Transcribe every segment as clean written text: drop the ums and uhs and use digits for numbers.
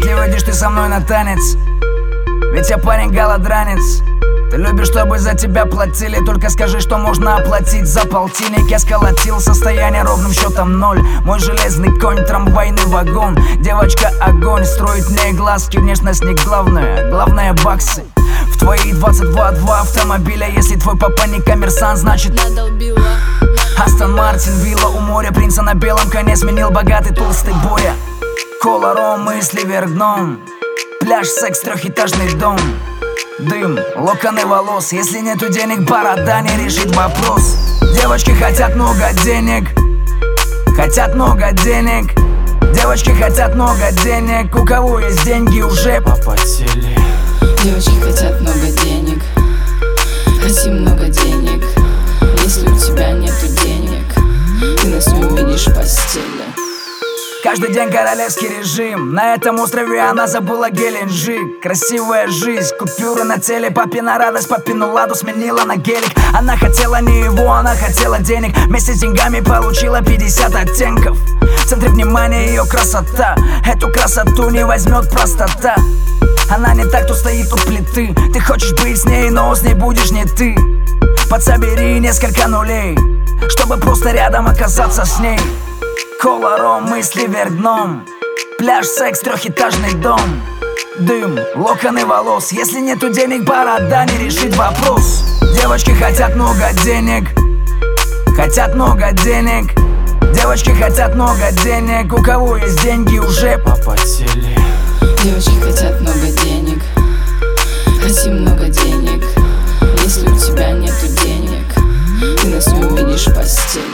Вряд ли выйдешь ты со мной на танец, ведь я парень-голодранец. Ты любишь, чтобы за тебя платили, только скажи, что можно оплатить за полтинник. Я сколотил состояние ровным счетом 0. Мой железный конь, трамвайный вагон. Девочка огонь, строит мне глазки. Внешность не главное, главное баксы. В твои 22 автомобиля. Если твой папа не коммерсант, значит надолбила. Астон Мартин, вилла у моря. Принца на белом коне сменил богатый толстый Боря. Кола, ром, мысли вверх дном. Пляж, секс, трехэтажный дом. Дым, локоны волос. Если нету денег, борода не решит вопрос. Девочки хотят много денег. Хотят много денег. Девочки хотят много денег. У кого есть деньги, уже попотели. Девочки хотят много денег. Хотим много денег. Если у тебя нету денег, ты нас не увидишь в постели. Каждый день королевский режим. На этом острове она забыла Геленджик. Красивая жизнь, купюры на теле. Папина радость, папину ладу сменила на гелик. Она хотела не его, она хотела денег. Вместе с деньгами получила 50 оттенков. В центре внимания ее красота. Эту красоту не возьмет простота. Она не так, кто стоит у плиты. Ты хочешь быть с ней, но с ней будешь не ты. Подсобери несколько нулей, чтобы просто рядом оказаться с ней. Кола, ром, мысли вверх дном. Пляж, секс, трехэтажный дом. Дым, локоны волос. Если нету денег, борода не решит вопрос. Девочки хотят много денег. Хотят много денег. Девочки хотят много денег. У кого есть деньги, уже попотели. Девочки хотят много денег. Хотим много денег. Если у тебя нету денег, ты нас не увидишь в постели.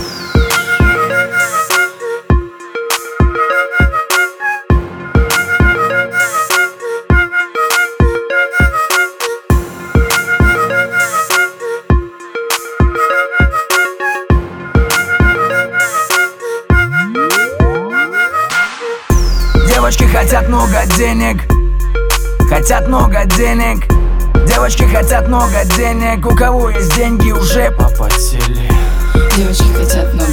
Девочки хотят много денег. Хотят много денег. Девочки хотят много денег. У кого есть деньги, уже попотели. Девочки хотят много